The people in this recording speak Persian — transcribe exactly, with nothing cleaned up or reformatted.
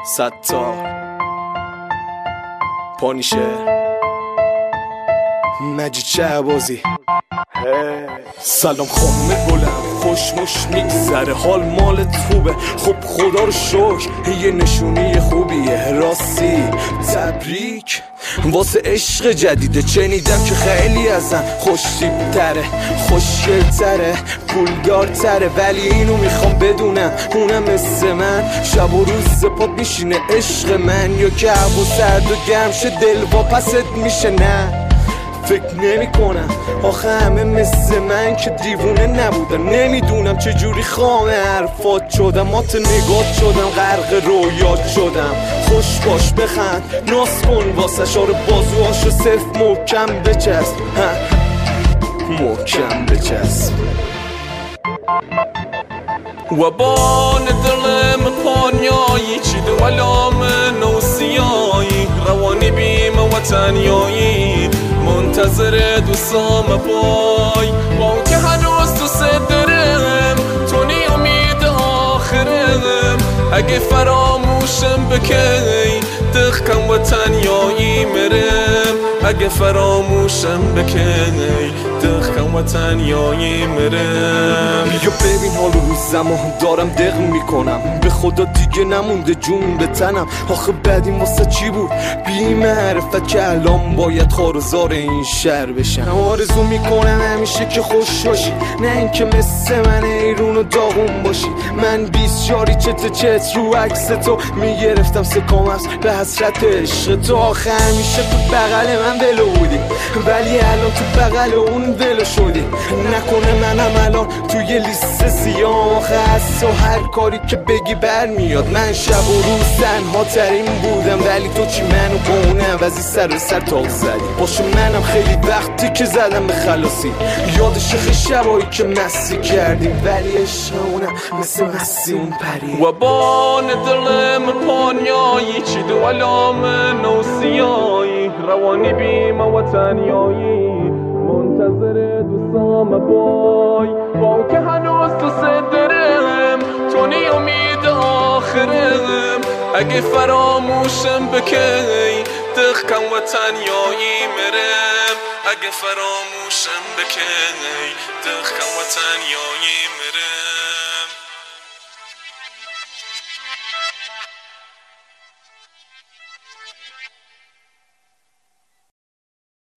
ستار پانیشه مجید شهبازی. سلام خانم گلم، خوشمش میگذره، حال مالت خوبه؟ خب خدا رو شکر، یه نشونی خوبیه. راستی تبریک واسه عشق جدیده، چنیدم که خیلی ازم خوشتیپ تره، خوشگل تره، پولدار تره، ولی اینو میخوام بدونم اونم مثل من شب و روز زپات میشینه عشق من، یا که هوا سرد و گرم شه دل واپست میشه؟ نه فکر نمی کنم، آخه همه مثل من که دیوونه نبودن. نمیدونم چجوری خامه حرفات شدم، مات نگات شدم، غرق رویات شدم. خوش باش بخند ناز کن واسه شار بازوهاشو صرف محکم بچسب، محکم بچسب. و بان دلم پانیایی چیده و لام نوسیایی، روانی بیم و تنیایی، منتظر دوستام بای با که هنوز تو صدرم، تو نی امید آخرم. اگه فراموشم بکی دخکم و تنیایی مرم، اگه فراموشم بکی دخکم و تنیایی مرم. یا ببین حال روزم دارم دق میکنم، به خدا دیگه نمونده جون به تنم. آخه بعد این واسه چی بود بی معرفت که الان باید خارزار این شهر بشم. آرزو میکنم همیشه که خوش باشی، نه اینکه مثل من ایرون و داغون باشی. من بیست یاری چت چت رو عکس تو میگرفتم سکام هست به حسرت عشق تو. آخه همیشه تو بغل من ولو بودی، ولی الان تو بغل اون ولو شدی. نکنه منم الان توی لیست سیاه، آخه از تو هر کاری که بگی برمیاد. من شب و روز تنها ترین بودم، ولی تو چی منو با اون عوضی سر به سر تاق زدی. باشه منم خیلی وقتی که زدم به خلاصی، یادش خیلی شبایی که مستی کردیم، ولی عشق اونم مثل مستی اون پری. و بان دلم پانیایی چیده و لام نوسیایی، روانی بیم و تنیایی، منتظر دوستام بای با که هنوز تو صدرم، تو نی امید آخرم. اگه فراموشم بکی دخکم و تنیایی مرم، اگه فراموشم بکی دخکم و تنیایی مرم.